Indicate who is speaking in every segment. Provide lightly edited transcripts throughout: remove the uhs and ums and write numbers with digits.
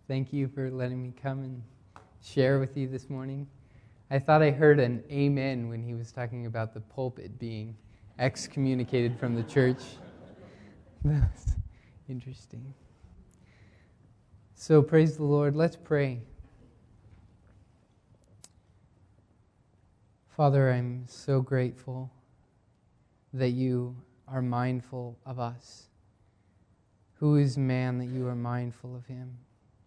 Speaker 1: Thank you for letting me come and share with you this morning. I thought I heard an amen when he was talking about the pulpit being excommunicated from the church. That's interesting. So praise the Lord. Let's pray. Father, I'm so grateful that you are mindful of us. Who is man that you are mindful of him?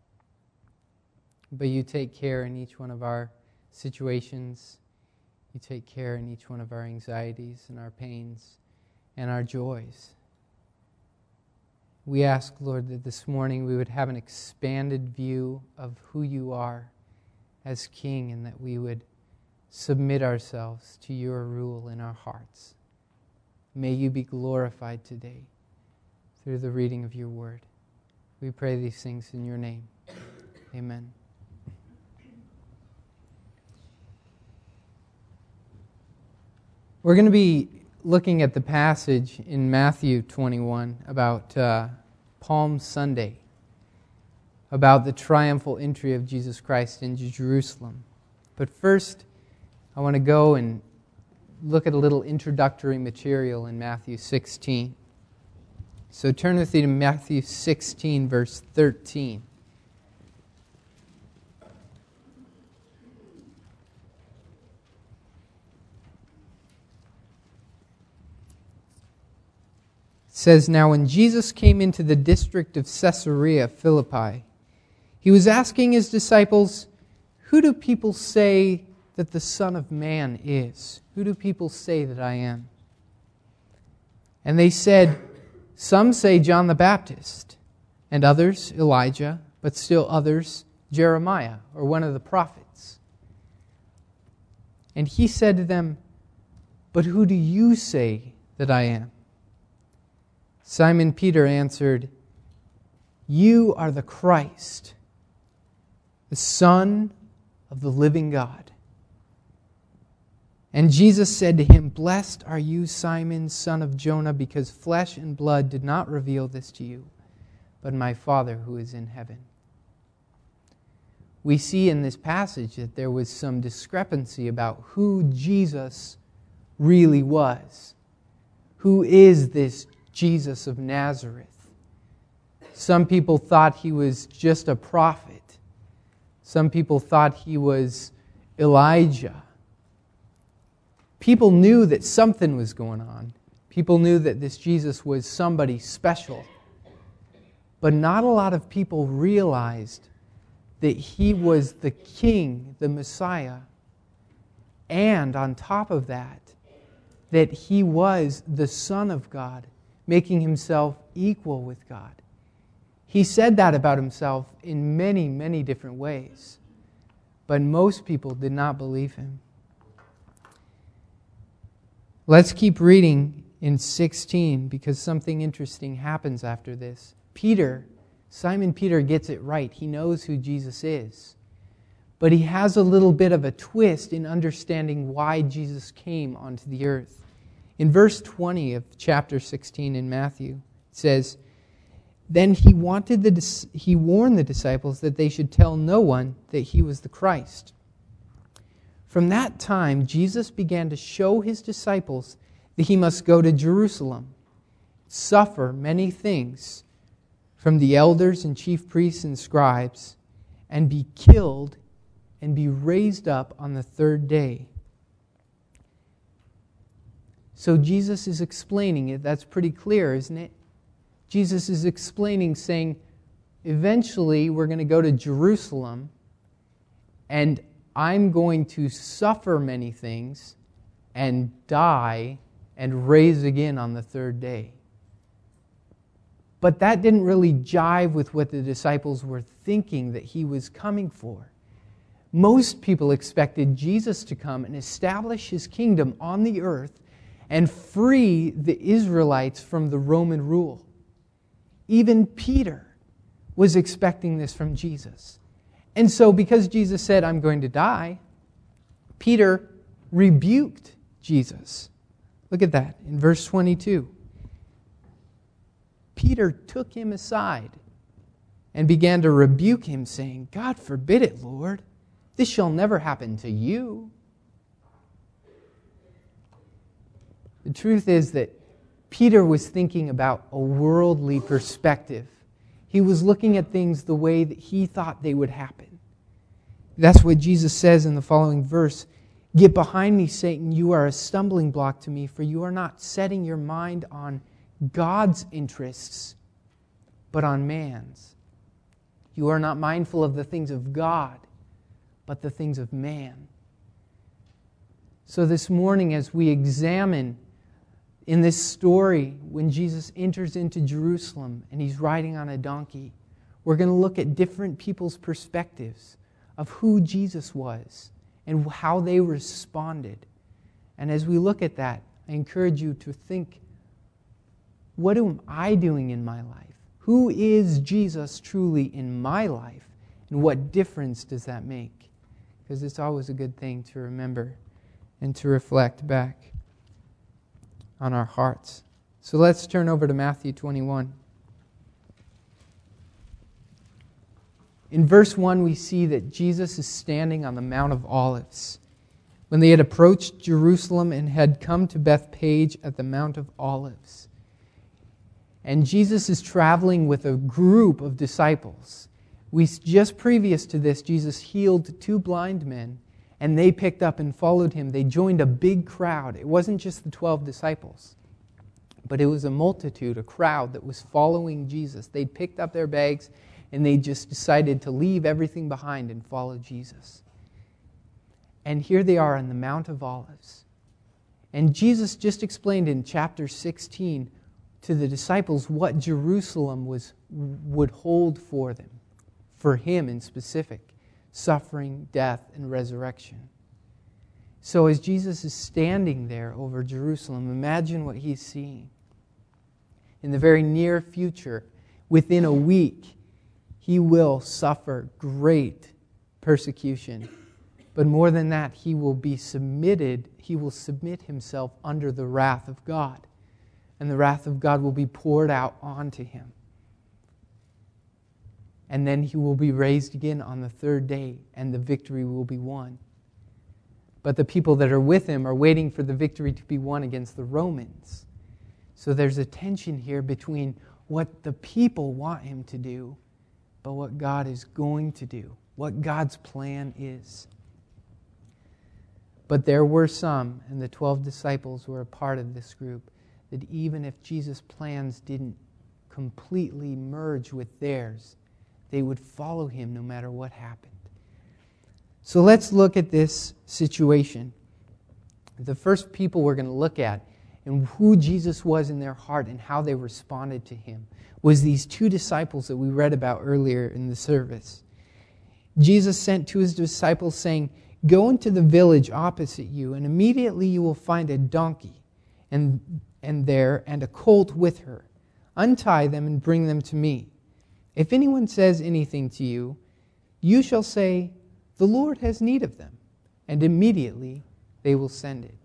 Speaker 1: But you take care in each one of our situations. You take care in each one of our anxieties and our pains and our joys. We ask, Lord, that this morning we would have an expanded view of who you are as King, and that we would submit ourselves to your rule in our hearts. May you be glorified today through the reading of your word. We pray these things in your name. Amen. We're going to be looking at the passage in Matthew 21 about Palm Sunday, about the triumphal entry of Jesus Christ into Jerusalem. But first, I want to go and look at a little introductory material in Matthew 16. So turn with me to Matthew 16, verse 13. It says, "Now when Jesus came into the district of Caesarea Philippi, he was asking his disciples, 'Who do people say that the Son of Man is? Who do people say that I am?' And they said, 'Some say John the Baptist, and others Elijah, but still others Jeremiah, or one of the prophets.' And he said to them, 'But who do you say that I am?' Simon Peter answered, 'You are the Christ, the Son of the living God.' And Jesus said to him, 'Blessed are you, Simon, son of Jonah, because flesh and blood did not reveal this to you, but my Father who is in heaven.'" We see in this passage that there was some discrepancy about who Jesus really was. Who is this Jesus of Nazareth? Some people thought he was just a prophet. Some people thought he was Elijah. People knew that something was going on. People knew that this Jesus was somebody special. But not a lot of people realized that he was the King, the Messiah. And on top of that, that he was the Son of God, making himself equal with God. He said that about himself in many, many different ways. But most people did not believe him. Let's keep reading in 16, because something interesting happens after this. Simon Peter gets it right. He knows who Jesus is. But he has a little bit of a twist in understanding why Jesus came onto the earth. In verse 20 of chapter 16 in Matthew, it says, "Then he warned the disciples that they should tell no one that he was the Christ. From that time, Jesus began to show his disciples that he must go to Jerusalem, suffer many things from the elders and chief priests and scribes, and be killed and be raised up on the third day." So Jesus is explaining it. That's pretty clear, isn't it? Jesus is explaining, saying, eventually we're going to go to Jerusalem, and I'm going to suffer many things and die and raise again on the third day. But that didn't really jive with what the disciples were thinking that he was coming for. Most people expected Jesus to come and establish his kingdom on the earth and free the Israelites from the Roman rule. Even Peter was expecting this from Jesus. And so because Jesus said, "I'm going to die," Peter rebuked Jesus. Look at that in verse 22. Peter took him aside and began to rebuke him, saying, God forbid it, Lord. This shall never happen to you. The truth is that Peter was thinking about a worldly perspective. He was looking at things the way that he thought they would happen. That's what Jesus says in the following verse. Get behind me, Satan. You are a stumbling block to me, for you are not setting your mind on God's interests, but on man's. You are not mindful of the things of God, but the things of man. So this morning, as we examine in this story, when Jesus enters into Jerusalem and he's riding on a donkey, we're going to look at different people's perspectives of who Jesus was and how they responded. And as we look at that, I encourage you to think, what am I doing in my life? Who is Jesus truly in my life? And what difference does that make? Because it's always a good thing to remember and to reflect back on our hearts. So let's turn over to Matthew 21. In verse 1, we see that Jesus is standing on the Mount of Olives. When they had approached Jerusalem and had come to Bethphage at the Mount of Olives. And Jesus is traveling with a group of disciples. Just previous to this, Jesus healed 2 blind men, and they picked up and followed him. They joined a big crowd. It wasn't just the 12 disciples, but it was a multitude, a crowd that was following Jesus. They'd picked up their bags, and they just decided to leave everything behind and follow Jesus. And here they are on the Mount of Olives. And Jesus just explained in chapter 16 to the disciples what Jerusalem would hold for them, for him in specific. Suffering, death, and resurrection. So as Jesus is standing there over Jerusalem, imagine what he's seeing. In the very near future, within a week, he will suffer great persecution. But more than that, he will submit himself under the wrath of God. And the wrath of God will be poured out onto him. And then he will be raised again on the 3rd day, and the victory will be won. But the people that are with him are waiting for the victory to be won against the Romans. So there's a tension here between what the people want him to do, but what God is going to do, what God's plan is. But there were some, and the 12 disciples were a part of this group, that even if Jesus' plans didn't completely merge with theirs, they would follow him no matter what happened. So let's look at this situation. The first people we're going to look at and who Jesus was in their heart and how they responded to him was these 2 disciples that we read about earlier in the service. Jesus sent to his disciples saying, "Go into the village opposite you, and immediately you will find a donkey and a colt with her. Untie them and bring them to me. If anyone says anything to you, you shall say, 'The Lord has need of them,' and immediately they will send it."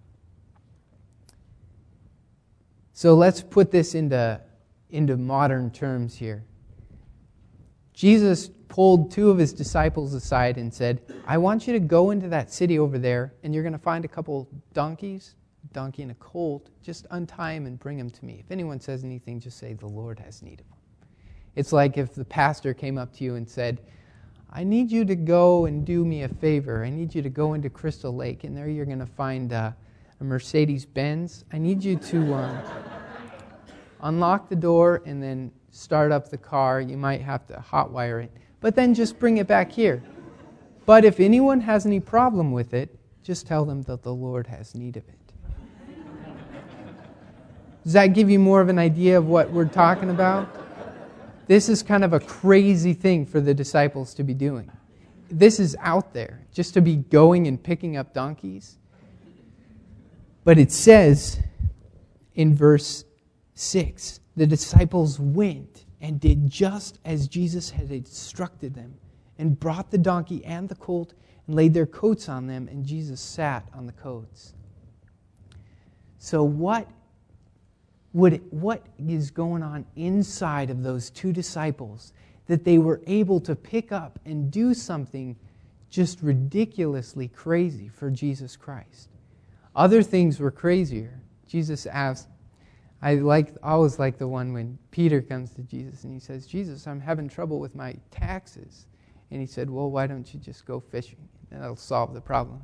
Speaker 1: So let's put this into modern terms here. Jesus pulled 2 of his disciples aside and said, "I want you to go into that city over there, and you're going to find a couple donkeys, a donkey and a colt. Just untie them and bring them to me. If anyone says anything, just say, 'The Lord has need of them.'" It's like if the pastor came up to you and said, "I need you to go and do me a favor. I need you to go into Crystal Lake, and there you're going to find a Mercedes-Benz. I need you to unlock the door and then start up the car. You might have to hotwire it, but then just bring it back here. But if anyone has any problem with it, just tell them that the Lord has need of it." Does that give you more of an idea of what we're talking about? This is kind of a crazy thing for the disciples to be doing. This is out there, just to be going and picking up donkeys. But it says in verse 6, the disciples went and did just as Jesus had instructed them, and brought the donkey and the colt and laid their coats on them, and Jesus sat on the coats. So what is going on inside of those 2 disciples that they were able to pick up and do something just ridiculously crazy for Jesus Christ. Other things were crazier. Jesus asked, I always like the one when Peter comes to Jesus and he says, Jesus, I'm having trouble with my taxes. And he said, well, why don't you just go fishing? That'll solve the problem.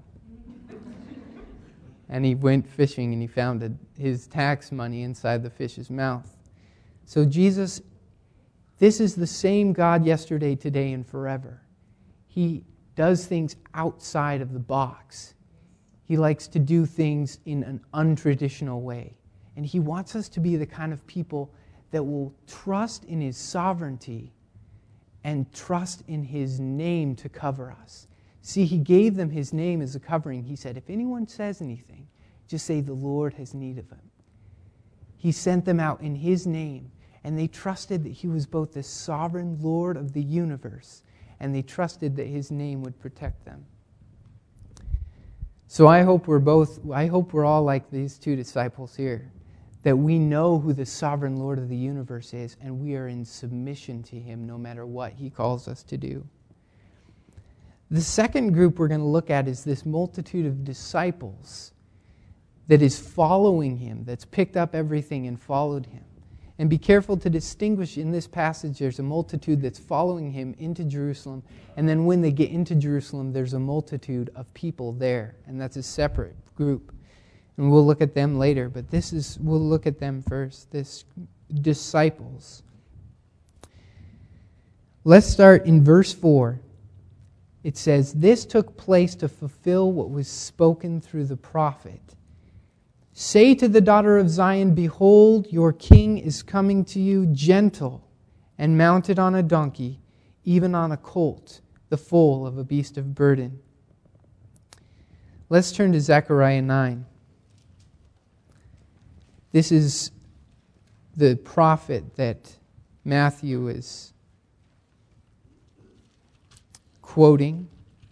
Speaker 1: And he went fishing and he found his tax money inside the fish's mouth. So Jesus, this is the same God yesterday, today, and forever. He does things outside of the box. He likes to do things in an untraditional way. And He wants us to be the kind of people that will trust in His sovereignty and trust in His name to cover us. See, He gave them His name as a covering. He said, if anyone says anything, just say the Lord has need of him. He sent them out in His name, and they trusted that He was both the sovereign Lord of the universe, and they trusted that His name would protect them. So I hope we're all like these two disciples here, that we know who the sovereign Lord of the universe is, and we are in submission to Him no matter what He calls us to do. The second group we're going to look at is this multitude of disciples that is following Him, that's picked up everything and followed Him. And be careful to distinguish in this passage, there's a multitude that's following Him into Jerusalem, and then when they get into Jerusalem, there's a multitude of people there, and that's a separate group. And we'll look at them later, but we'll look at them first, this disciples. Let's start in verse 4. It says, this took place to fulfill what was spoken through the prophet. Say to the daughter of Zion, behold, your king is coming to you, gentle and mounted on a donkey, even on a colt, the foal of a beast of burden. Let's turn to Zechariah 9. This is the prophet that Matthew is quoting.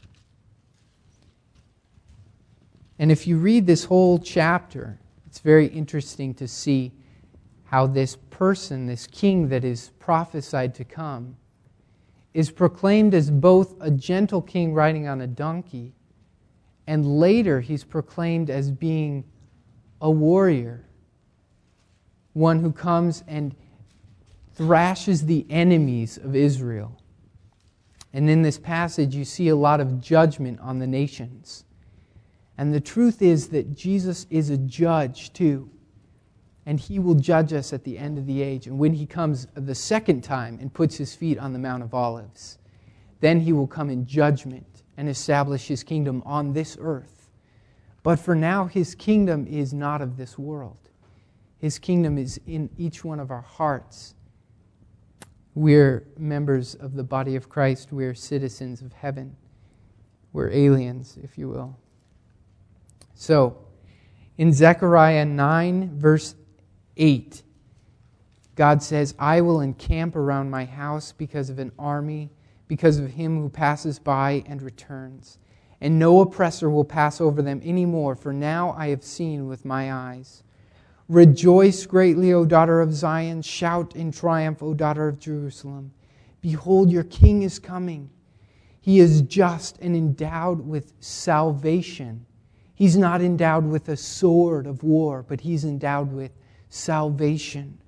Speaker 1: And if you read this whole chapter, it's very interesting to see how this person, this king that is prophesied to come, is proclaimed as both a gentle king riding on a donkey, and later he's proclaimed as being a warrior, one who comes and thrashes the enemies of Israel. And in this passage you see a lot of judgment on the nations. And the truth is that Jesus is a judge too. And He will judge us at the end of the age. And when He comes the second time and puts His feet on the Mount of Olives, then He will come in judgment and establish His kingdom on this earth. But for now, His kingdom is not of this world. His kingdom is in each one of our hearts. We're members of the body of Christ. We're citizens of heaven. We're aliens, if you will. So, in Zechariah 9, verse 8, God says, I will encamp around my house because of an army, because of him who passes by and returns. And no oppressor will pass over them anymore, for now I have seen with my eyes. Rejoice greatly, O daughter of Zion. Shout in triumph, O daughter of Jerusalem. Behold, your king is coming. He is just and endowed with salvation. He's not endowed with a sword of war, but He's endowed with salvation.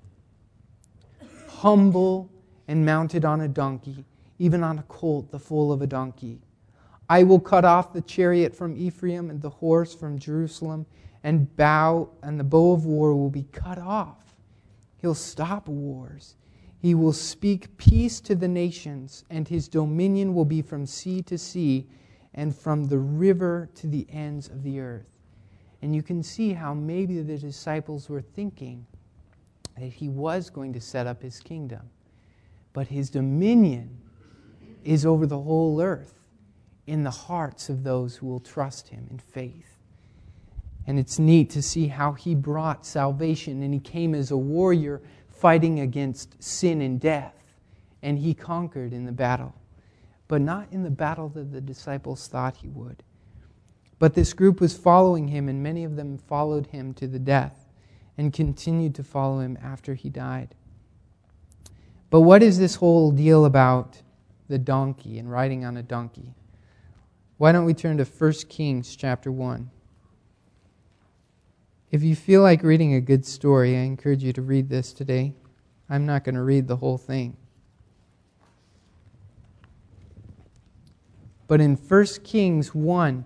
Speaker 1: Humble and mounted on a donkey, even on a colt, the foal of a donkey. I will cut off the chariot from Ephraim and the horse from Jerusalem, and the bow of war will be cut off. He'll stop wars. He will speak peace to the nations, and His dominion will be from sea to sea, and from the river to the ends of the earth. And you can see how maybe the disciples were thinking that He was going to set up His kingdom. But His dominion is over the whole earth, in the hearts of those who will trust Him in faith. And it's neat to see how He brought salvation, and He came as a warrior fighting against sin and death. And He conquered in the battle. But not in the battle that the disciples thought He would. But this group was following Him, and many of them followed Him to the death and continued to follow Him after He died. But what is this whole deal about the donkey and riding on a donkey? Why don't we turn to 1 Kings chapter 1? If you feel like reading a good story, I encourage you to read this today. I'm not going to read the whole thing. But in 1 Kings 1,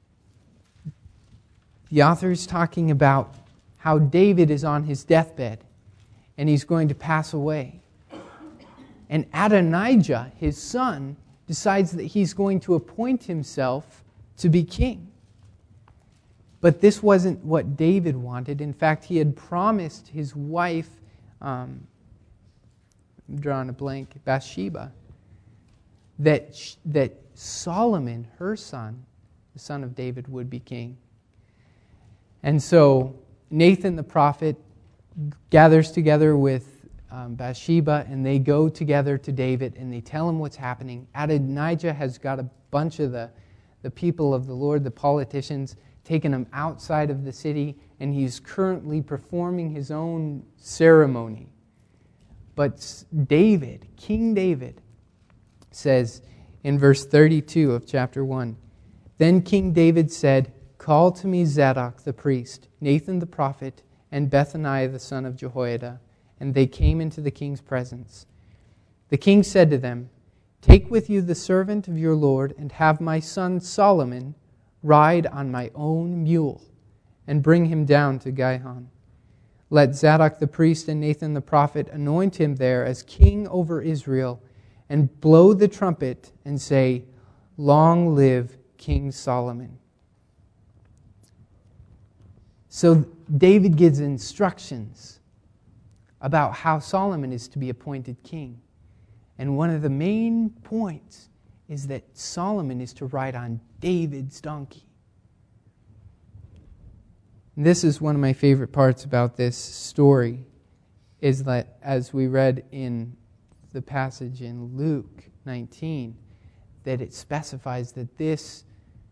Speaker 1: the author is talking about how David is on his deathbed and he's going to pass away. And Adonijah, his son, decides that he's going to appoint himself to be king. But this wasn't what David wanted. In fact, he had promised his wife, I'm drawing a blank, Bathsheba, that Solomon, her son, the son of David, would be king. And so Nathan the prophet gathers together with Bathsheba, and they go together to David, and they tell him what's happening. Adonijah has got a bunch of the people of the Lord, the politicians, taken him outside of the city, and he's currently performing his own ceremony. But David, King David, says in verse 32 of chapter 1, "Then King David said, 'Call to me Zadok the priest, Nathan the prophet, and Bethaniah the son of Jehoiada.' And they came into the king's presence. The king said to them, 'Take with you the servant of your Lord, and have my son Solomon ride on my own mule, and bring him down to Gihon. Let Zadok the priest and Nathan the prophet anoint him there as king over Israel, and blow the trumpet and say, Long live King Solomon.'" So David gives instructions about how Solomon is to be appointed king. And one of the main points is that Solomon is to ride on David's donkey. And this is one of my favorite parts about this story, is that as we read in the passage in Luke 19, that it specifies that this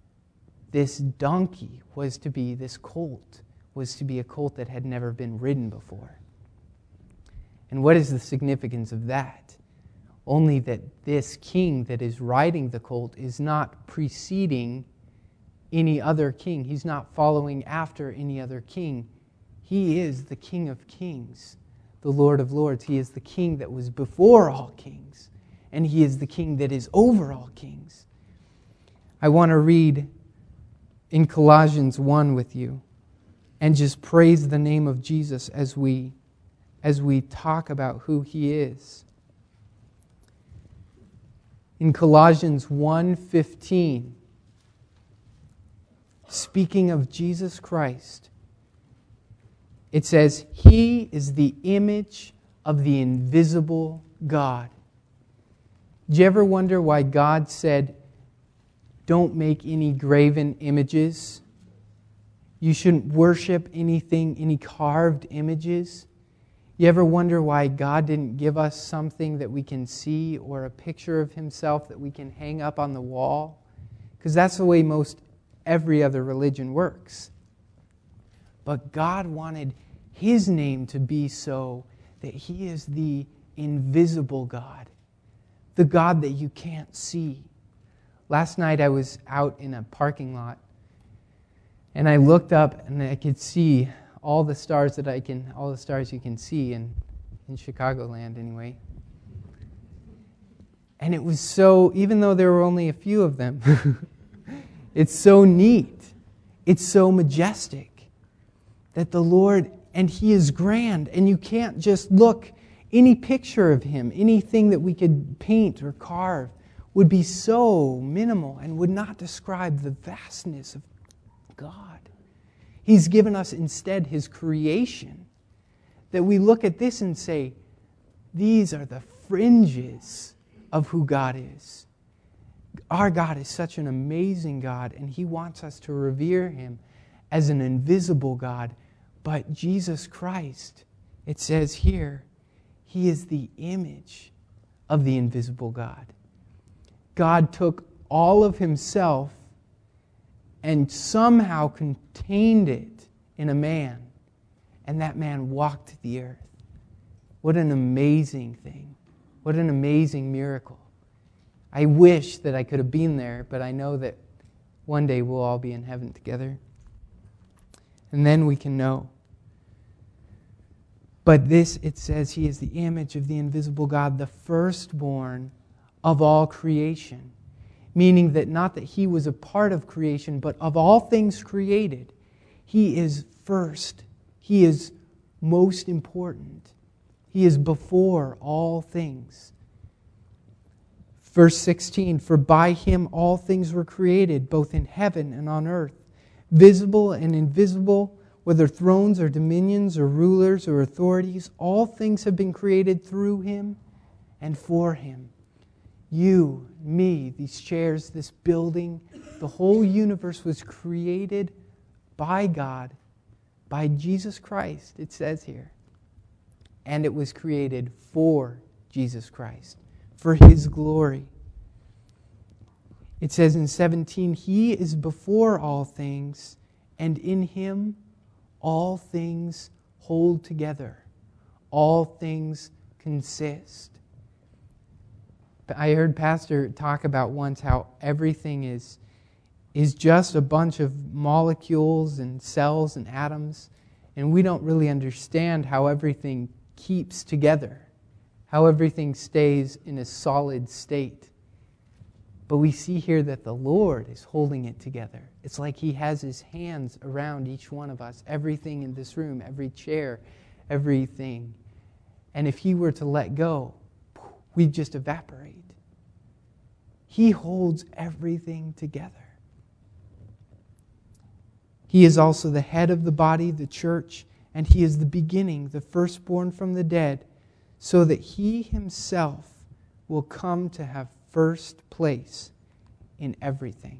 Speaker 1: donkey was to be, this colt, was to be a colt that had never been ridden before. And what is the significance of that? Only that this king that is riding the colt is not preceding any other king. He's not following after any other king. He is the King of Kings, the Lord of Lords. He is the king that was before all kings, and he is the king that is over all kings. I want to read in Colossians 1 with you and just praise the name of Jesus as we talk about who he is. In Colossians 1:15, speaking of Jesus Christ, it says, "He is the image of the invisible God." Do you ever wonder why God said, don't make any graven images? You shouldn't worship anything, any carved images? You ever wonder why God didn't give us something that we can see or a picture of himself that we can hang up on the wall? Because that's the way most every other religion works. But God wanted his name to be so that he is the invisible God, the God that you can't see. Last night I was out in a parking lot, and I looked up and I could see all the stars you can see in Chicagoland anyway. And it was so, even though there were only a few of them, it's so neat. It's so majestic that the Lord, and he is grand, and you can't just look. Any picture of him, anything that we could paint or carve would be so minimal and would not describe the vastness of God. He's given us instead his creation, that we look at this and say, these are the fringes of who God is. Our God is such an amazing God, and he wants us to revere him as an invisible God. But Jesus Christ, it says here, he is the image of the invisible God. God took all of himself and somehow contained it in a man, and that man walked the earth. What an amazing thing. What an amazing miracle. I wish that I could have been there, but I know that one day we'll all be in heaven together. And then we can know. But this, it says, He is the image of the invisible God, the firstborn of all creation. Meaning that not that He was a part of creation, but of all things created, He is first. He is most important. He is before all things. Verse 16, for by Him all things were created, both in heaven and on earth, visible and invisible, whether thrones or dominions or rulers or authorities, all things have been created through Him and for Him. You, me, these chairs, this building, the whole universe was created by God, by Jesus Christ, it says here. And it was created for Jesus Christ, for His glory. It says in 17, He is before all things, and in Him all things hold together. All things consist. I heard Pastor talk about once how everything is just a bunch of molecules and cells and atoms, and we don't really understand how everything keeps together, how everything stays in a solid state. But we see here that the Lord is holding it together. It's like He has His hands around each one of us, everything in this room, every chair, everything. And if He were to let go, we'd just evaporate. He holds everything together. He is also the head of the body, the church, and He is the beginning, the firstborn from the dead, so that He Himself will come to have first place in everything.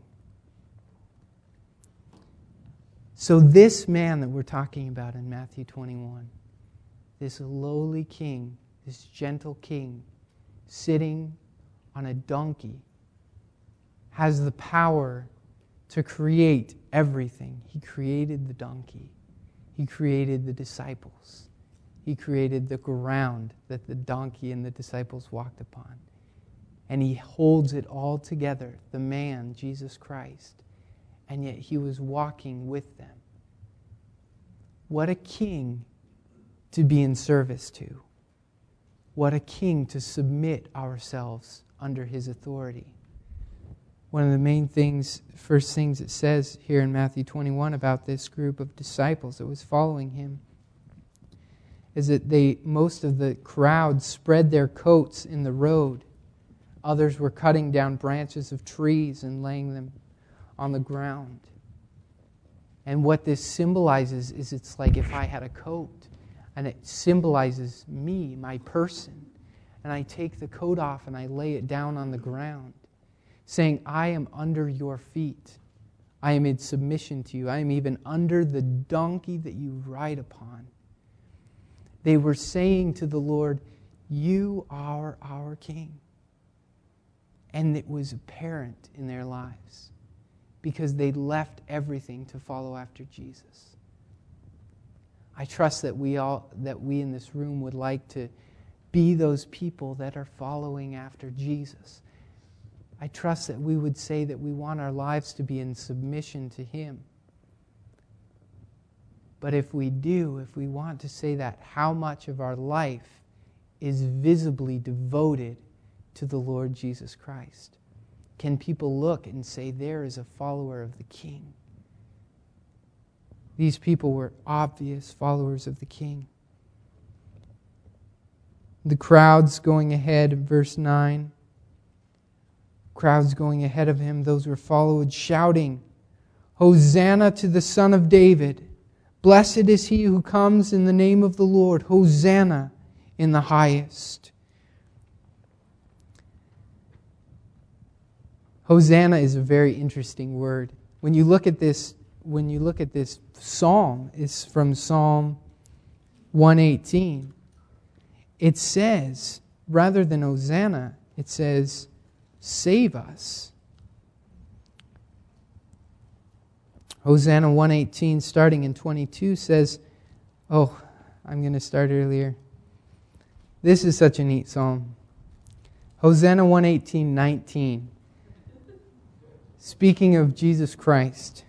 Speaker 1: So this man that we're talking about in Matthew 21, this lowly king, this gentle king, sitting on a donkey, has the power to create everything. He created the donkey. He created the disciples. He created the ground that the donkey and the disciples walked upon. And He holds it all together, the man, Jesus Christ. And yet He was walking with them. What a king to be in service to. What a king to submit ourselves under His authority. One of the main things, first things it says here in Matthew 21 about this group of disciples that was following Him is that most of the crowd spread their coats in the road. Others were cutting down branches of trees and laying them on the ground. And what this symbolizes is it's like if I had a coat, and it symbolizes me, my person, and I take the coat off and I lay it down on the ground, saying, I am under your feet. I am in submission to you. I am even under the donkey that you ride upon. They were saying to the Lord, You are our King. And it was apparent in their lives because they left everything to follow after Jesus. I trust that we in this room would like to be those people that are following after Jesus. I trust that we would say that we want our lives to be in submission to Him. But if we want to say that, how much of our life is visibly devoted to the Lord Jesus Christ? Can people look and say, there is a follower of the King? These people were obvious followers of the King. The crowds going ahead, verse 9. Crowds going ahead of Him, those who were followed, shouting, Hosanna to the Son of David. Blessed is He who comes in the name of the Lord. Hosanna in the highest. Hosanna is a very interesting word. When you look at this psalm, it's from Psalm 118. It says, rather than Hosanna, it says, save us. Hosanna 118, starting in 22, says, I'm going to start earlier. This is such a neat psalm. Hosanna 1:18-19. Speaking of Jesus Christ.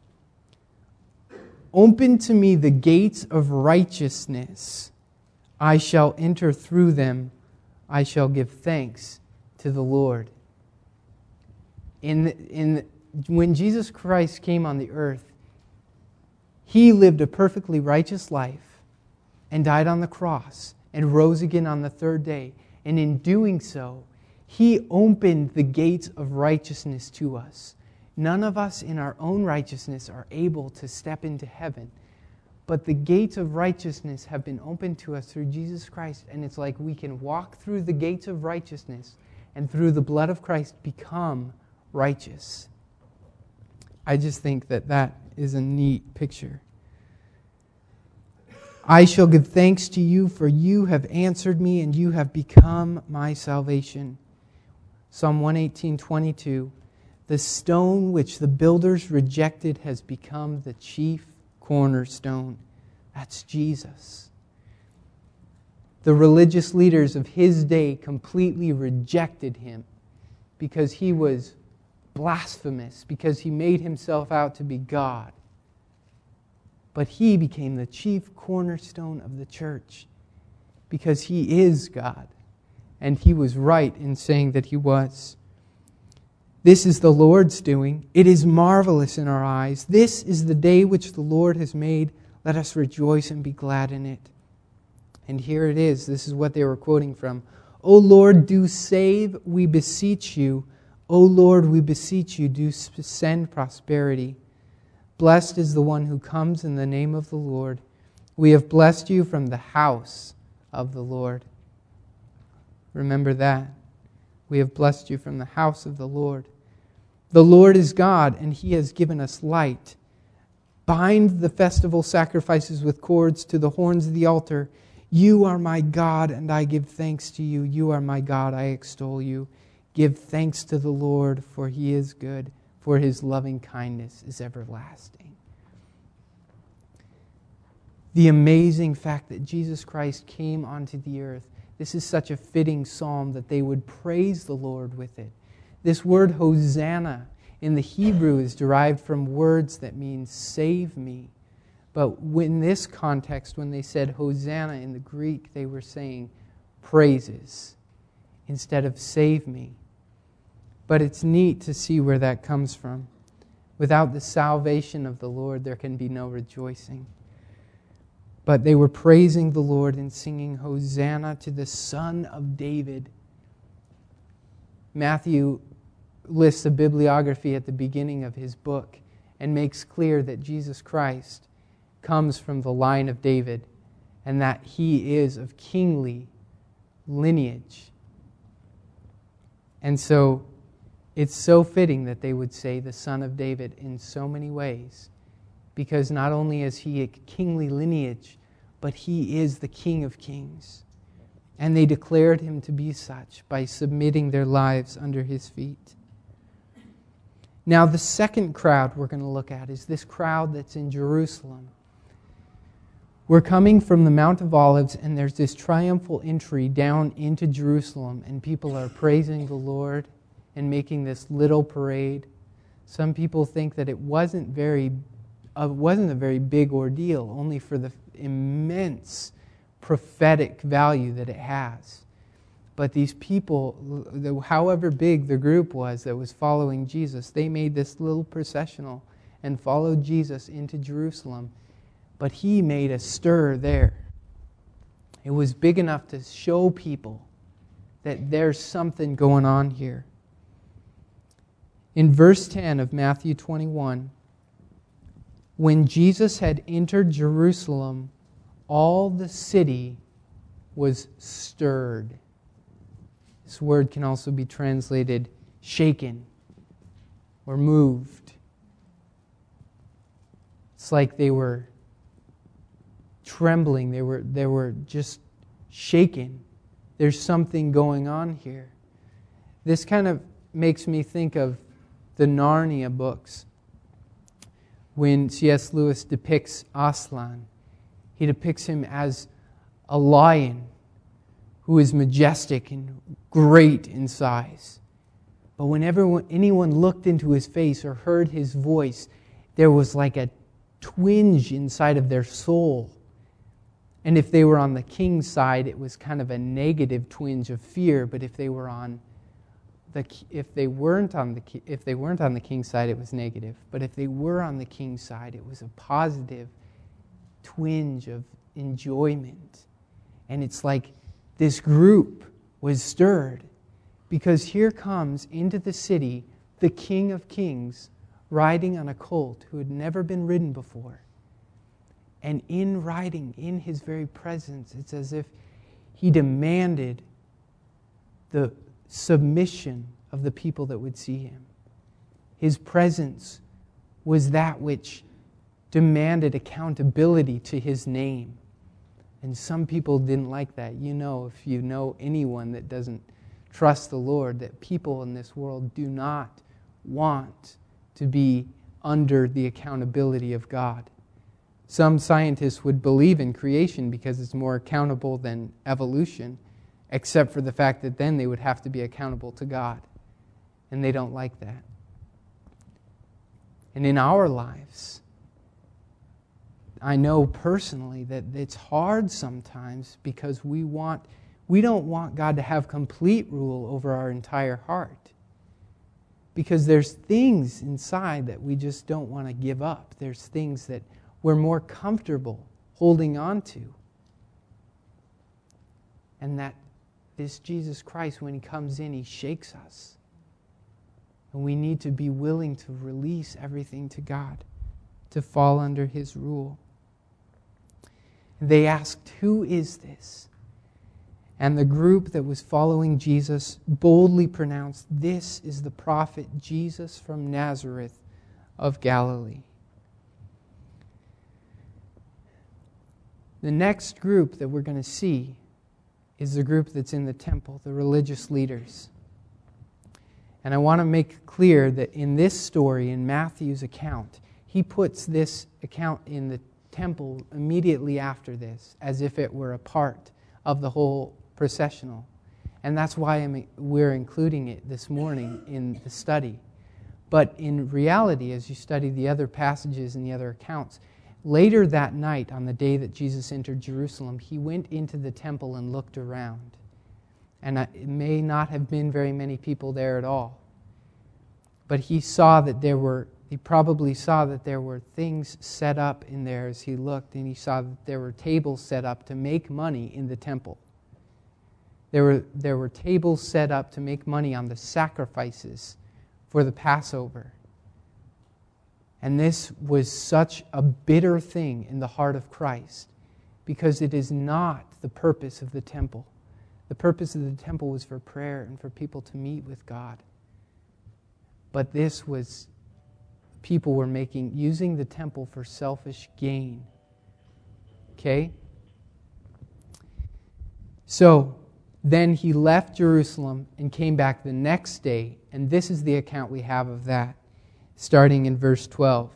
Speaker 1: Open to me the gates of righteousness. I shall enter through them. I shall give thanks to the Lord. When Jesus Christ came on the earth, He lived a perfectly righteous life and died on the cross and rose again on the third day. And in doing so, He opened the gates of righteousness to us. None of us in our own righteousness are able to step into heaven. But the gates of righteousness have been opened to us through Jesus Christ. And it's like we can walk through the gates of righteousness and through the blood of Christ become righteous. I just think that is a neat picture. I shall give thanks to you, for you have answered me, and you have become my salvation. Psalm 118:22. The stone which the builders rejected has become the chief cornerstone. That's Jesus. The religious leaders of His day completely rejected Him because He was blasphemous, because He made Himself out to be God. But He became the chief cornerstone of the church because He is God. And He was right in saying that He was. This is the Lord's doing. It is marvelous in our eyes. This is the day which the Lord has made. Let us rejoice and be glad in it. And here it is. This is what they were quoting from. O Lord, do save, we beseech you. O Lord, we beseech you, do send prosperity. Blessed is the one who comes in the name of the Lord. We have blessed you from the house of the Lord. Remember that. We have blessed you from the house of the Lord. The Lord is God, and He has given us light. Bind the festival sacrifices with cords to the horns of the altar. You are my God, and I give thanks to you. You are my God, I extol you. Give thanks to the Lord, for He is good, for His loving kindness is everlasting. The amazing fact that Jesus Christ came onto the earth. This is such a fitting psalm that they would praise the Lord with it. This word Hosanna in the Hebrew is derived from words that mean save me. But in this context, when they said Hosanna in the Greek, they were saying praises instead of save me. But it's neat to see where that comes from. Without the salvation of the Lord, there can be no rejoicing. But they were praising the Lord and singing Hosanna to the Son of David. Matthew lists a bibliography at the beginning of his book and makes clear that Jesus Christ comes from the line of David and that He is of kingly lineage. And so it's so fitting that they would say the Son of David in so many ways, because not only is He a kingly lineage, but He is the King of Kings. And they declared Him to be such by submitting their lives under His feet. Now, the second crowd we're going to look at is this crowd that's in Jerusalem. We're coming from the Mount of Olives, and there's this triumphal entry down into Jerusalem, and people are praising the Lord and making this little parade. Some people think that it wasn't a very big ordeal, only for the immense prophetic value that it has. But these people, however big the group was that was following Jesus, they made this little processional and followed Jesus into Jerusalem. But He made a stir there. It was big enough to show people that there's something going on here. In verse 10 of Matthew 21, when Jesus had entered Jerusalem, all the city was stirred. This word can also be translated shaken or moved. It's like they were trembling. They were just shaken. There's something going on here. This kind of makes me think of the Narnia books. When C.S. Lewis depicts Aslan, he depicts him as a lion who is majestic and great in size. But whenever anyone looked into his face or heard his voice, there was like a twinge inside of their soul. And if they were on the king's side, it was kind of a negative twinge of fear. But if they weren't on the king's side, it was negative. But if they were on the king's side, it was a positive twinge of enjoyment. And it's like this group was stirred because here comes into the city the King of Kings riding on a colt who had never been ridden before. And in riding, in his very presence, it's as if he demanded the submission of the people that would see him. His presence was that which demanded accountability to his name. And some people didn't like that. You know, if you know anyone that doesn't trust the Lord, that people in this world do not want to be under the accountability of God. Some scientists would believe in creation because it's more accountable than evolution, except for the fact that then they would have to be accountable to God. And they don't like that. And in our lives, I know personally that it's hard sometimes because we don't want God to have complete rule over our entire heart. Because there's things inside that we just don't want to give up. There's things that we're more comfortable holding on to. And that this Jesus Christ, when He comes in, He shakes us. And we need to be willing to release everything to God, to fall under His rule. And they asked, "Who is this?" And the group that was following Jesus boldly pronounced, "This is the prophet Jesus from Nazareth of Galilee." The next group that we're going to see is the group that's in the temple, the religious leaders. And I want to make clear that in this story, in Matthew's account, he puts this account in the temple immediately after this, as if it were a part of the whole processional. And that's why we're including it this morning in the study. But in reality, as you study the other passages and the other accounts, later that night, on the day that Jesus entered Jerusalem, He went into the temple and looked around. And it may not have been very many people there at all. But He probably saw that there were things set up in there as He looked, and He saw that there were tables set up to make money in the temple. There were tables set up to make money on the sacrifices for the Passover. And this was such a bitter thing in the heart of Christ, because it is not the purpose of the temple. The purpose of the temple was for prayer and for people to meet with God. But this was, people were using the temple for selfish gain. Okay? So, then He left Jerusalem and came back the next day, and this is the account we have of that, starting in verse 12.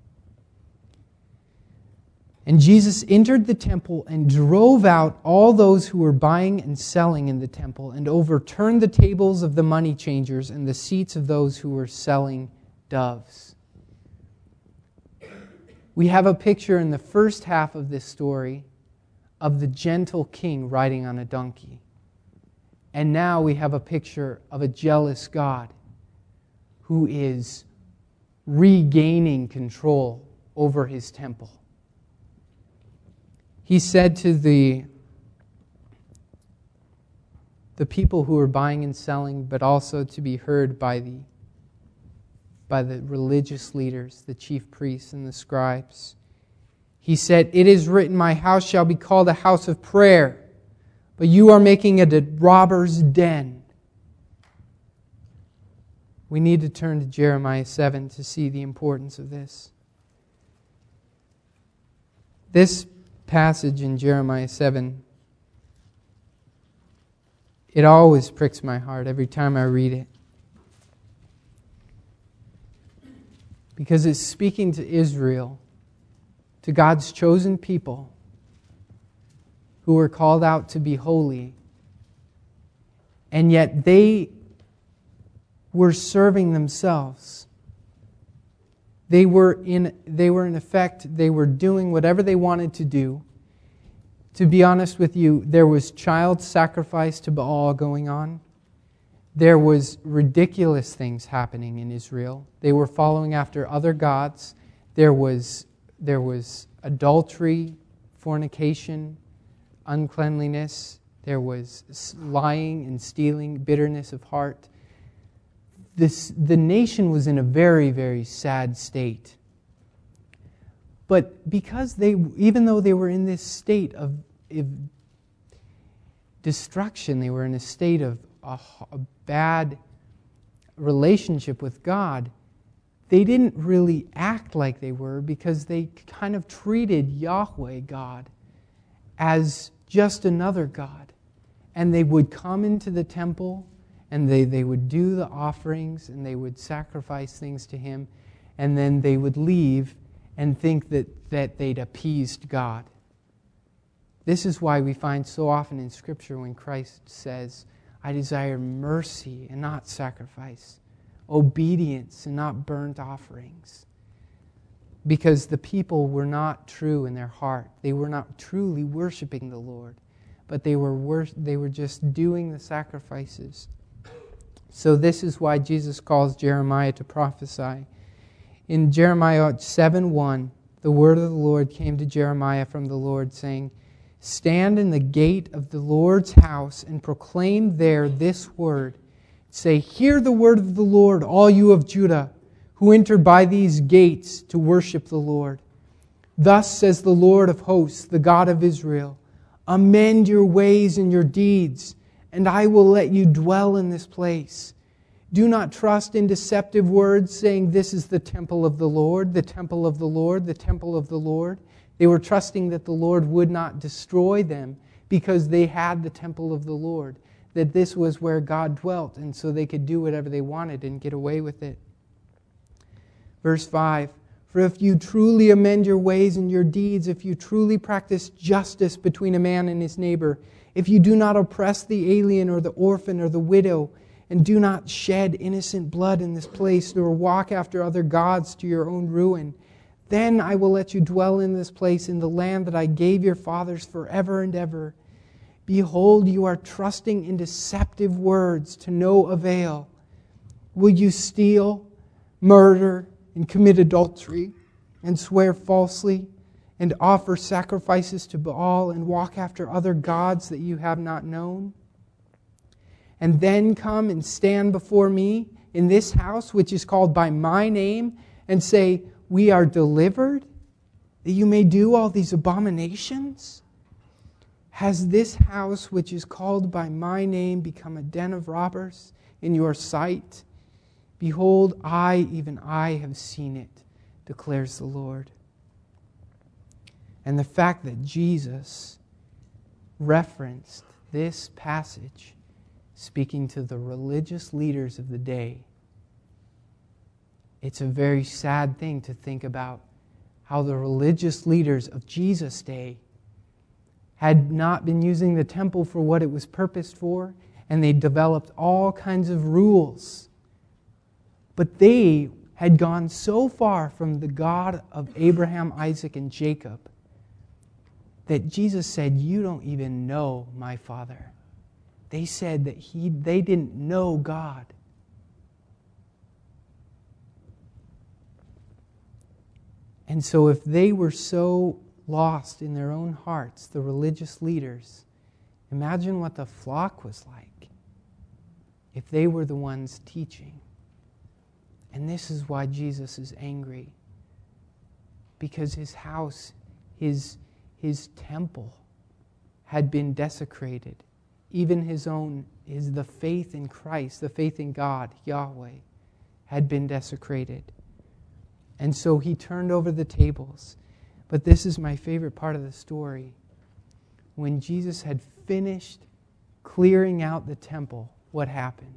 Speaker 1: And Jesus entered the temple and drove out all those who were buying and selling in the temple, and overturned the tables of the money changers and the seats of those who were selling doves. We have a picture in the first half of this story of the gentle king riding on a donkey. And now we have a picture of a jealous God who is regaining control over His temple. He said to the people who were buying and selling, but also to be heard by the religious leaders, the chief priests and the scribes, He said, "It is written, my house shall be called a house of prayer, but you are making it a robber's den." We need to turn to Jeremiah 7 to see the importance of this. This passage in Jeremiah 7, it always pricks my heart every time I read it. Because it's speaking to Israel, to God's chosen people, who were called out to be holy And yet they were serving themselves. They were in effect, they were doing whatever they wanted to do. To be honest with you, there was child sacrifice to Baal going on. There was ridiculous things happening in Israel. They were following after other gods. There was adultery, fornication, uncleanliness. There was lying and stealing, bitterness of heart. The nation was in a very, very sad state. But because even though they were in this state of destruction, they were in a state of a bad relationship with God, they didn't really act like they were, because they kind of treated Yahweh God as just another God. And they would come into the temple, and they would do the offerings, and they would sacrifice things to Him, and then they would leave and think that they'd appeased God. This is why we find so often in Scripture when Christ says, I desire mercy and not sacrifice, obedience and not burnt offerings. Because the people were not true in their heart. They were not truly worshiping the Lord, but they were just doing the sacrifices. So this is why Jesus calls Jeremiah to prophesy. In Jeremiah 7:1, the word of the Lord came to Jeremiah from the Lord, saying, Stand in the gate of the Lord's house and proclaim there this word. Say, Hear the word of the Lord, all you of Judah, who enter by these gates to worship the Lord. Thus says the Lord of hosts, the God of Israel, Amend your ways and your deeds, and I will let you dwell in this place. Do not trust in deceptive words, saying, This is the temple of the Lord, the temple of the Lord, the temple of the Lord. They were trusting that the Lord would not destroy them because they had the temple of the Lord, that this was where God dwelt, and so they could do whatever they wanted and get away with it. Verse 5, For if you truly amend your ways and your deeds, if you truly practice justice between a man and his neighbor, if you do not oppress the alien or the orphan or the widow, and do not shed innocent blood in this place, nor walk after other gods to your own ruin, then I will let you dwell in this place, in the land that I gave your fathers forever and ever. Behold, you are trusting in deceptive words to no avail. Will you steal, murder, and commit adultery, and swear falsely, and offer sacrifices to Baal, and walk after other gods that you have not known? And then come and stand before me in this house, which is called by my name, and say, We are delivered, that you may do all these abominations? Has this house, which is called by my name, become a den of robbers in your sight? Behold, even I have seen it, declares the Lord. And the fact that Jesus referenced this passage, speaking to the religious leaders of the day, it's a very sad thing to think about how the religious leaders of Jesus' day had not been using the temple for what it was purposed for, and they developed all kinds of rules. But they had gone so far from the God of Abraham, Isaac, and Jacob that Jesus said, You don't even know my Father. They said that they didn't know God. And so if they were so lost in their own hearts, the religious leaders, imagine what the flock was like if they were the ones teaching. And this is why Jesus is angry. Because his house, his temple had been desecrated. Even the faith in Christ, the faith in God, Yahweh, had been desecrated. And so he turned over the tables. But this is my favorite part of the story. When Jesus had finished clearing out the temple, what happened?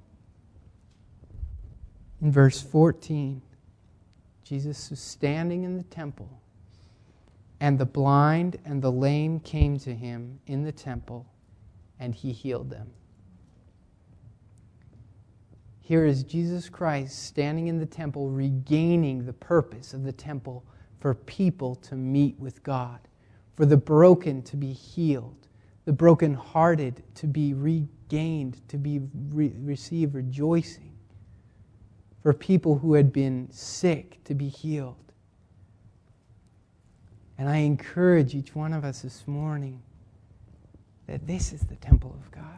Speaker 1: In verse 14, Jesus was standing in the temple, and the blind and the lame came to him in the temple, and he healed them. Here is Jesus Christ standing in the temple, regaining the purpose of the temple for people to meet with God, for the broken to be healed, the brokenhearted to be regained, to be receive rejoicing, for people who had been sick to be healed. And I encourage each one of us this morning that this is the temple of God.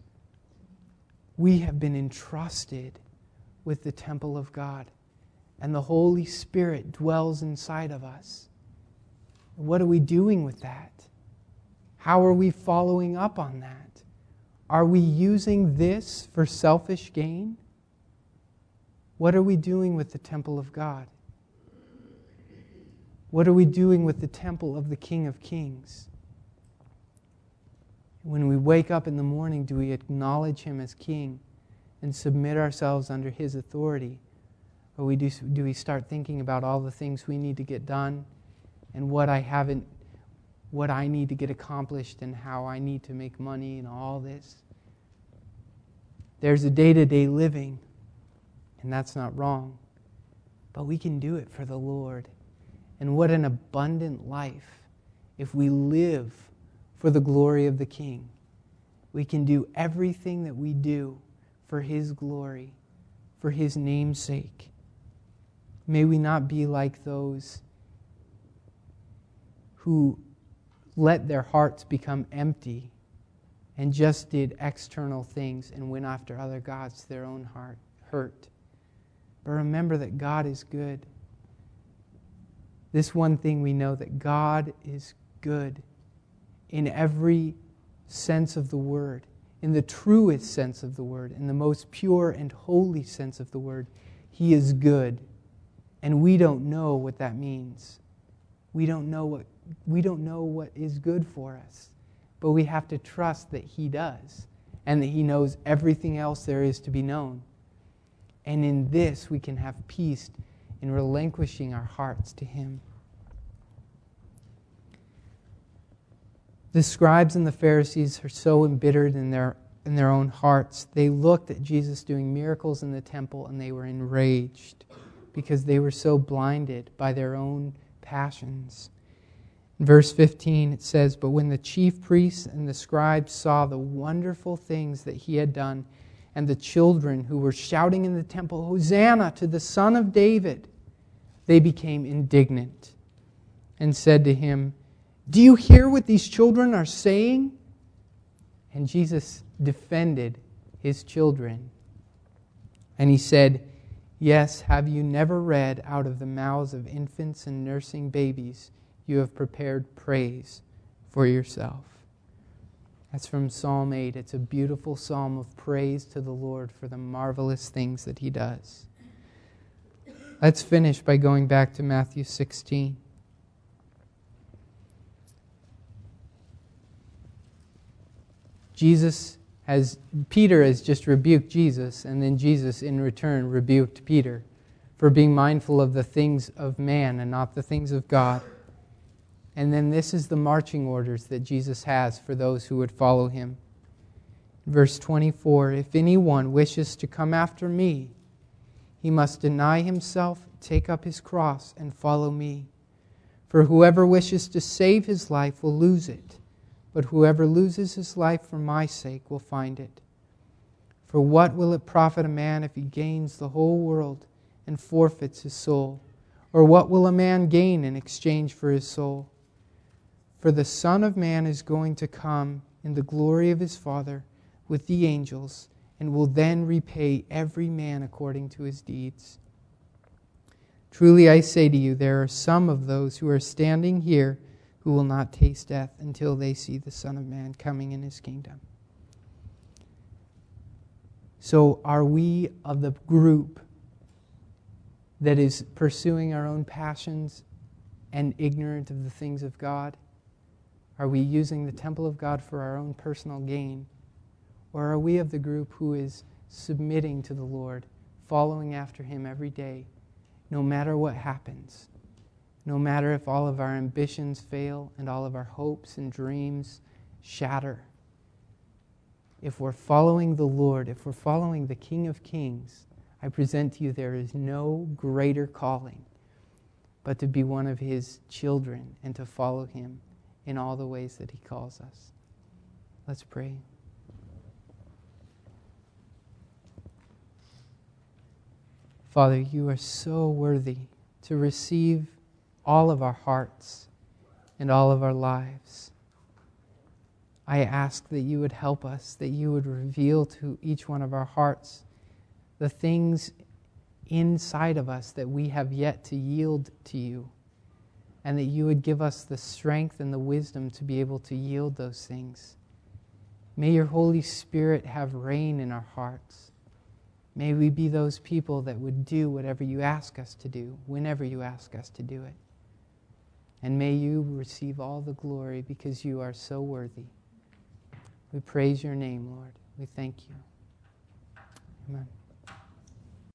Speaker 1: We have been entrusted with the temple of God, and the Holy Spirit dwells inside of us. What are we doing with that? How are we following up on that? Are we using this for selfish gain? What are we doing with the temple of God? What are we doing with the temple of the King of Kings? When we wake up in the morning, do we acknowledge Him as King and submit ourselves under His authority? Or do we start thinking about all the things we need to get done and what I need to get accomplished and how I need to make money and all this? There's a day-to-day living, and that's not wrong. But we can do it for the Lord. And what an abundant life if we live for the glory of the King. We can do everything that we do for His glory, for His name's sake. May we not be like those who let their hearts become empty and just did external things and went after other gods to their own heart hurt. But remember that God is good. This one thing we know, that God is good in every sense of the word, in the truest sense of the word, in the most pure and holy sense of the word. He is good, and we don't know what that means. We don't know what is good for us, but we have to trust that He does, and that He knows everything else there is to be known. And in this we can have peace in relinquishing our hearts to Him. The scribes and the Pharisees are so embittered in their own hearts. They looked at Jesus doing miracles in the temple and they were enraged because they were so blinded by their own passions. In verse 15 it says, "But when the chief priests and the scribes saw the wonderful things that He had done, and the children who were shouting in the temple, 'Hosanna to the Son of David,' they became indignant and said to Him, 'Do you hear what these children are saying?' And Jesus defended His children. And He said, 'Yes, have you never read, out of the mouths of infants and nursing babies, you have prepared praise for yourself.'" That's from Psalm 8. It's a beautiful psalm of praise to the Lord for the marvelous things that He does. Let's finish by going back to Matthew 16. Peter has just rebuked Jesus, and then Jesus in return rebuked Peter for being mindful of the things of man and not the things of God. And then this is the marching orders that Jesus has for those who would follow Him. Verse 24, "If anyone wishes to come after me, he must deny himself, take up his cross, and follow me. For whoever wishes to save his life will lose it, but whoever loses his life for my sake will find it. For what will it profit a man if he gains the whole world and forfeits his soul? Or what will a man gain in exchange for his soul? For the Son of Man is going to come in the glory of His Father with the angels, and will then repay every man according to his deeds. Truly I say to you, there are some of those who are standing here who will not taste death until they see the Son of Man coming in His kingdom." So are we of the group that is pursuing our own passions and ignorant of the things of God? Are we using the temple of God for our own personal gain? Or are we of the group who is submitting to the Lord, following after Him every day, no matter what happens, no matter if all of our ambitions fail and all of our hopes and dreams shatter? if we're following the Lord, if we're following the King of Kings, I present to you there is no greater calling but to be one of His children and to follow Him in all the ways that He calls us. Let's pray. Father, you are so worthy to receive all of our hearts and all of our lives. I ask that you would help us, that you would reveal to each one of our hearts the things inside of us that we have yet to yield to you, and that you would give us the strength and the wisdom to be able to yield those things. May your Holy Spirit have reign in our hearts. May we be those people that would do whatever you ask us to do, whenever you ask us to do it. And may you receive all the glory because you are so worthy. We praise your name, Lord. We thank you. Amen.